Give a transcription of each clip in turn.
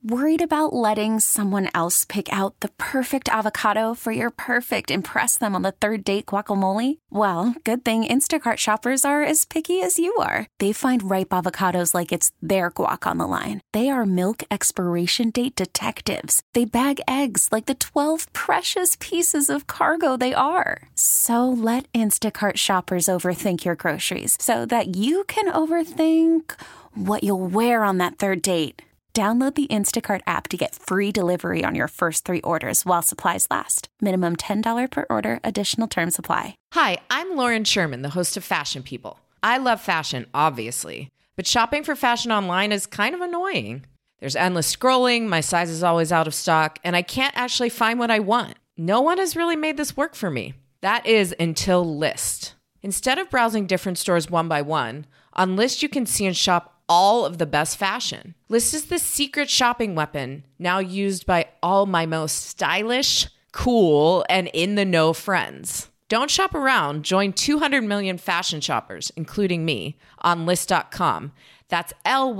Worried about letting someone else pick out the perfect avocado for your perfect impress them on the third date guacamole? Well, good thing Instacart shoppers are as picky as you are. They find ripe avocados like it's their guac on the line. They are milk expiration date detectives. They bag eggs like the 12 precious pieces of cargo they are. So let Instacart shoppers overthink your groceries so that you can overthink what you'll wear on that third date. Download the Instacart app to get free delivery on your first 3 orders while supplies last. Minimum $10 per order. Additional terms apply. Hi, I'm Lauren Sherman, the host of Fashion People. I love fashion, obviously, but shopping for fashion online is kind of annoying. There's endless scrolling, my size is always out of stock, and I can't actually find what I want. No one has really made this work for me. That is until Lyst. Instead of browsing different stores one by one, on Lyst you can see and shop all of the best fashion. Lyst is the secret shopping weapon now used by all my most stylish, cool, and in-the-know friends. Don't shop around. Join 200 million fashion shoppers, including me, on Lyst.com. That's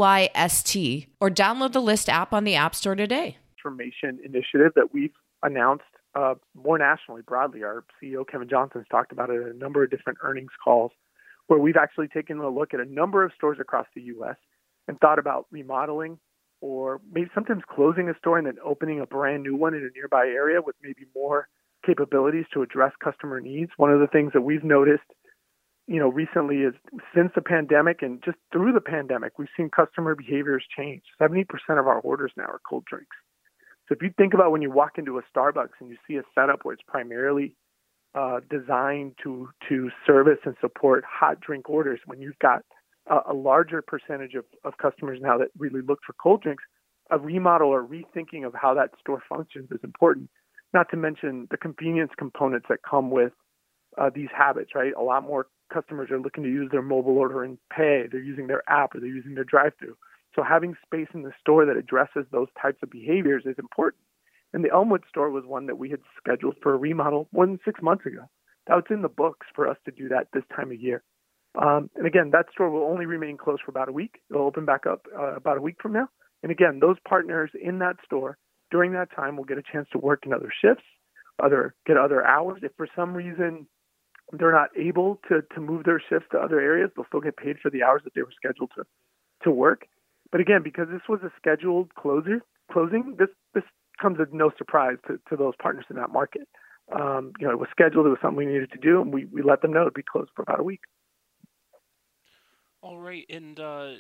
Lyst, or download the Lyst app on the App Store today. Transformation initiative that we've announced more nationally, broadly. Our CEO, Kevin Johnson's talked about it at a number of different earnings calls, where we've actually taken a look at a number of stores across the U.S. and thought about remodeling or maybe sometimes closing a store and then opening a brand new one in a nearby area with maybe more capabilities to address customer needs. One of the things that we've noticed, recently is since the pandemic and just through the pandemic, we've seen customer behaviors change. 70% of our orders now are cold drinks. So if you think about when you walk into a Starbucks and you see a setup where it's primarily designed to service and support hot drink orders, when you've got a larger percentage of customers now that really look for cold drinks, a remodel or rethinking of how that store functions is important, not to mention the convenience components that come with these habits, right? A lot more customers are looking to use their mobile order and pay. They're using their app or they're using their drive-thru. So having space in the store that addresses those types of behaviors is important. And the Elmwood store was one that we had scheduled for a remodel more than 6 months ago. That was in the books for us to do that this time of year. And again, that store will only remain closed for about a week. It'll open back up about a week from now. And again, those partners in that store during that time will get a chance to work in other shifts, get other hours. If for some reason they're not able to move their shifts to other areas, they'll still get paid for the hours that they were scheduled to work. But again, because this was a scheduled closing, this comes as no surprise to those partners in that market. It was scheduled. It was something we needed to do, and we let them know it'd be closed for about a week. All right, and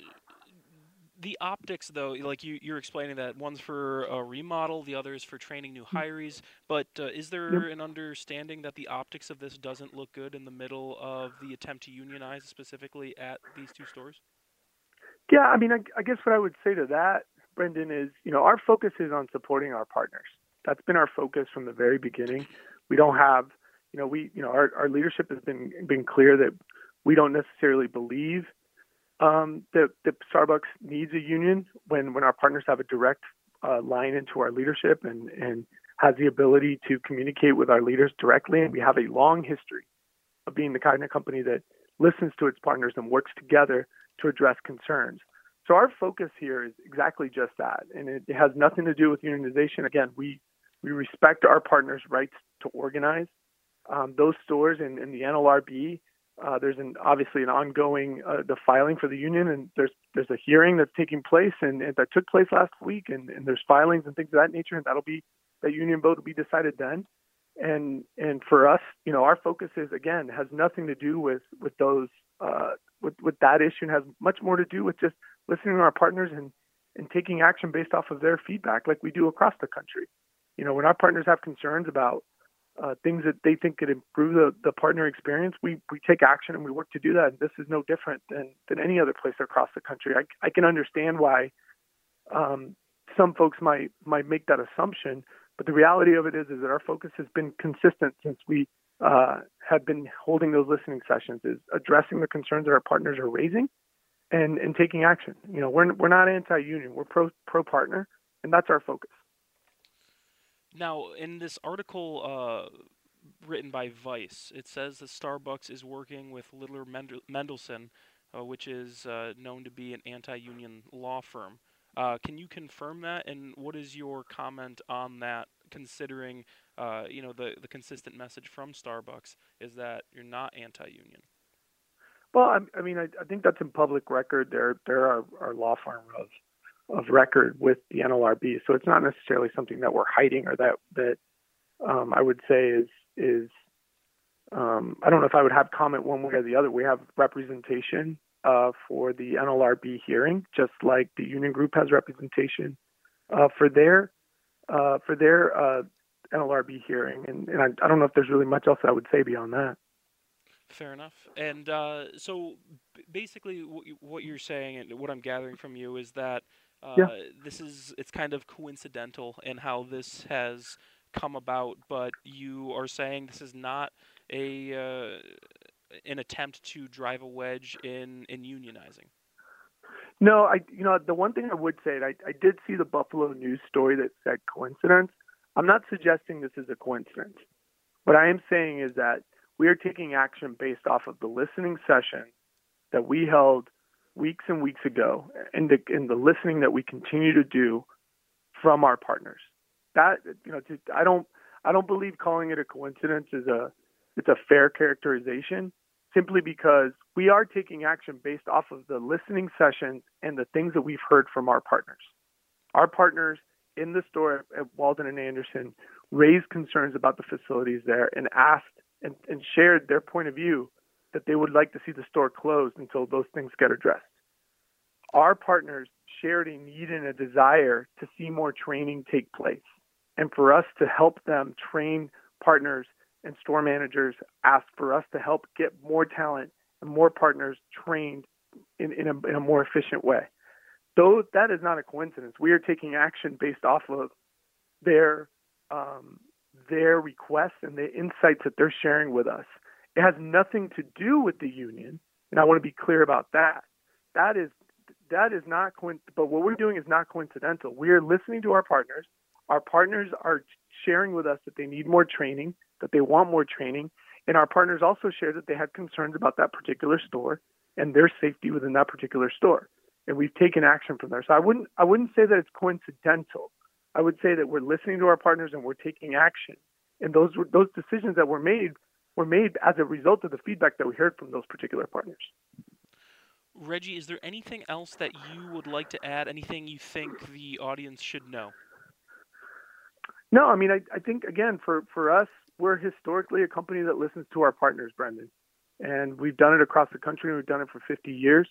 the optics, though, like you're explaining that one's for a remodel, the other is for training new hirees, but is there an understanding that the optics of this doesn't look good in the middle of the attempt to unionize specifically at these two stores? Yeah, I mean, I guess what I would say to that, Brendan, is, our focus is on supporting our partners. That's been our focus from the very beginning. We don't have, our leadership has been clear that we don't necessarily believe that Starbucks needs a union when our partners have a direct line into our leadership and has the ability to communicate with our leaders directly. And we have a long history of being the kind of company that listens to its partners and works together to address concerns. So our focus here is exactly just that. And it has nothing to do with unionization. Again, we respect our partners' rights to organize. Those stores in the NLRB, there's obviously an ongoing the filing for the union, and there's a hearing that's taking place and that took place last week, and there's filings and things of that nature, and that union vote will be decided then. And for us, our focus has nothing to do with those with that issue, and has much more to do with just listening to our partners and taking action based off of their feedback, like we do across the country. When our partners have concerns about things that they think could improve the partner experience, we take action and we work to do that. And this is no different than any other place across the country. I can understand why some folks might make that assumption, but the reality of it is that our focus has been consistent since we have been holding those listening sessions, is addressing the concerns that our partners are raising and taking action. We're not anti-union, we're pro-partner, and that's our focus. Now, in this article written by Vice, it says that Starbucks is working with Littler Mendelson, which is known to be an anti-union law firm. Can you confirm that? And what is your comment on that, considering the consistent message from Starbucks is that you're not anti-union? Well, I think that's in public record. There are law firm of record with the NLRB, so it's not necessarily something that we're hiding or that I would say is I don't know if I would have comment one way or the other. We have representation for the NLRB hearing, just like the union group has representation for their NLRB hearing, and I don't know if there's really much else I would say beyond that. Fair enough. And so basically what you're saying and what I'm gathering from you is that Yeah. it's kind of coincidental in how this has come about, but you are saying this is not an attempt to drive a wedge in unionizing. No, the one thing I would say, I did see the Buffalo News story that said coincidence. I'm not suggesting this is a coincidence. What I am saying is that we are taking action based off of the listening session that we held weeks and weeks ago, and the listening that we continue to do from our partners. That I don't believe calling it a coincidence it's a fair characterization, simply because we are taking action based off of the listening sessions and the things that we've heard from our partners. Our partners in the store at Walden and Anderson raised concerns about the facilities there and asked and shared their point of view that they would like to see the store closed until those things get addressed. Our partners shared a need and a desire to see more training take place, and for us to help them train partners and store managers asked for us to help get more talent and more partners trained in a more efficient way. Though that is not a coincidence. We are taking action based off of their requests and the insights that they're sharing with us. It has nothing to do with the union, and I want to be clear about that. That is not but what we're doing is not coincidental. We are listening to our partners. Our partners are sharing with us that they need more training, that they want more training, and our partners also shared that they had concerns about that particular store and their safety within that particular store. And we've taken action from there. So I wouldn't say that it's coincidental. I would say that we're listening to our partners and we're taking action. And those decisions that were made as a result of the feedback that we heard from those particular partners. Reggie, is there anything else that you would like to add? Anything you think the audience should know? No, I think, again, for us, we're historically a company that listens to our partners, Brendan. And we've done it across the country, and we've done it for 50 years.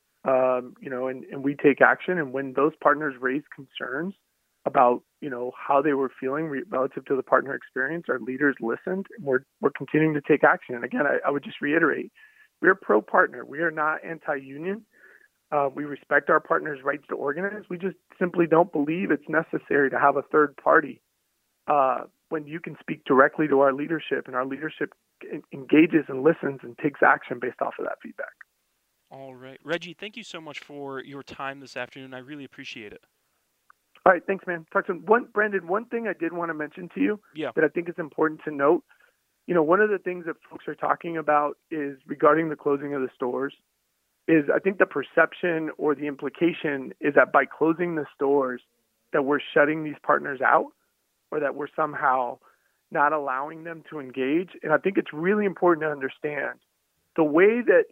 And we take action. And when those partners raise concerns about, how they were feeling relative to the partner experience, our leaders listened, and we're continuing to take action. And again, I would just reiterate, we're pro-partner. We are not anti-union. We respect our partners' rights to organize. We just simply don't believe it's necessary to have a third party when you can speak directly to our leadership, and our leadership engages and listens and takes action based off of that feedback. All right. Reggie, thank you so much for your time this afternoon. I really appreciate it. All right. Thanks, man. Talk to Brandon, one thing I did want to mention to you that I think is important to note. One of the things that folks are talking about is regarding the closing of the stores is I think the perception or the implication is that by closing the stores that we're shutting these partners out or that we're somehow not allowing them to engage. And I think it's really important to understand the way that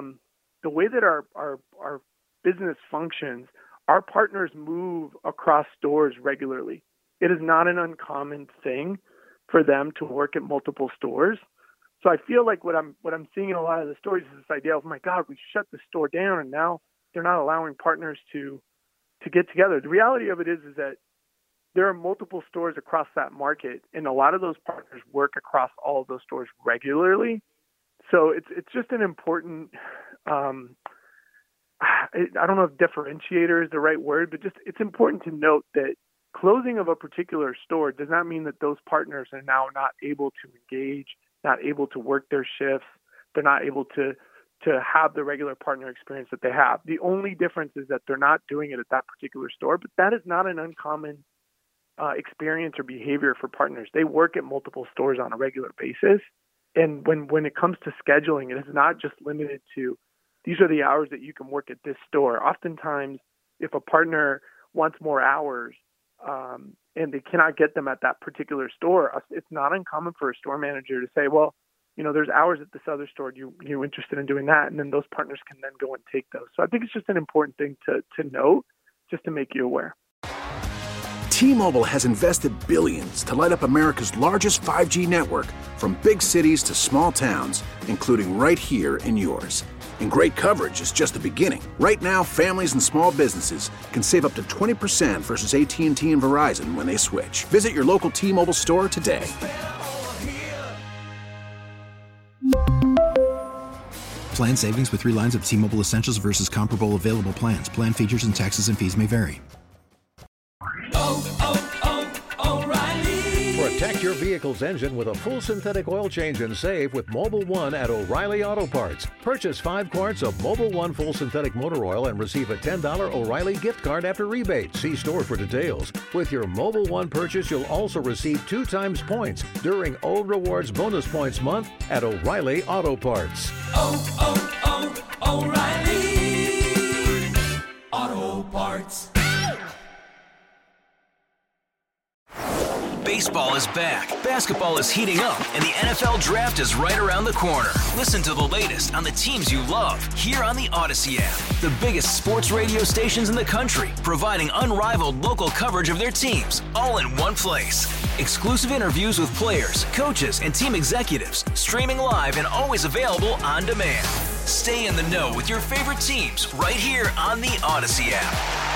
our business functions. Our partners move across stores regularly. It is not an uncommon thing for them to work at multiple stores. So I feel like what I'm seeing in a lot of the stories is this idea of, my God, we shut the store down and now they're not allowing partners to get together. The reality of it is that there are multiple stores across that market, and a lot of those partners work across all of those stores regularly. So it's just an important I don't know if differentiator is the right word, but just it's important to note that closing of a particular store does not mean that those partners are now not able to engage, not able to work their shifts. They're not able to have the regular partner experience that they have. The only difference is that they're not doing it at that particular store, but that is not an uncommon experience or behavior for partners. They work at multiple stores on a regular basis. And when it comes to scheduling, it is not just limited to these are the hours that you can work at this store. Oftentimes, if a partner wants more hours, and they cannot get them at that particular store, it's not uncommon for a store manager to say, well, there's hours at this other store. You interested in doing that? And then those partners can then go and take those. So I think it's just an important thing to note, just to make you aware. T-Mobile has invested billions to light up America's largest 5G network, from big cities to small towns, including right here in yours. And great coverage is just the beginning. Right now, families and small businesses can save up to 20% versus AT&T and Verizon when they switch. Visit your local T-Mobile store today. Plan savings with 3 lines of T-Mobile Essentials versus comparable available plans. Plan features and taxes and fees may vary. O'Reilly. Protect your vehicle's engine with a full synthetic oil change and save with Mobil 1 at O'Reilly Auto Parts. Purchase 5 quarts of Mobil 1 full synthetic motor oil and receive a $10 O'Reilly gift card after rebate. See store for details. With your Mobil 1 purchase, you'll also receive 2 times points during O Rewards Bonus Points Month at O'Reilly Auto Parts. O'Reilly Auto Parts. Baseball is back, basketball is heating up, and the NFL Draft is right around the corner. Listen to the latest on the teams you love here on the Odyssey app. The biggest sports radio stations in the country, providing unrivaled local coverage of their teams, all in one place. Exclusive interviews with players, coaches, and team executives, streaming live and always available on demand. Stay in the know with your favorite teams right here on the Odyssey app.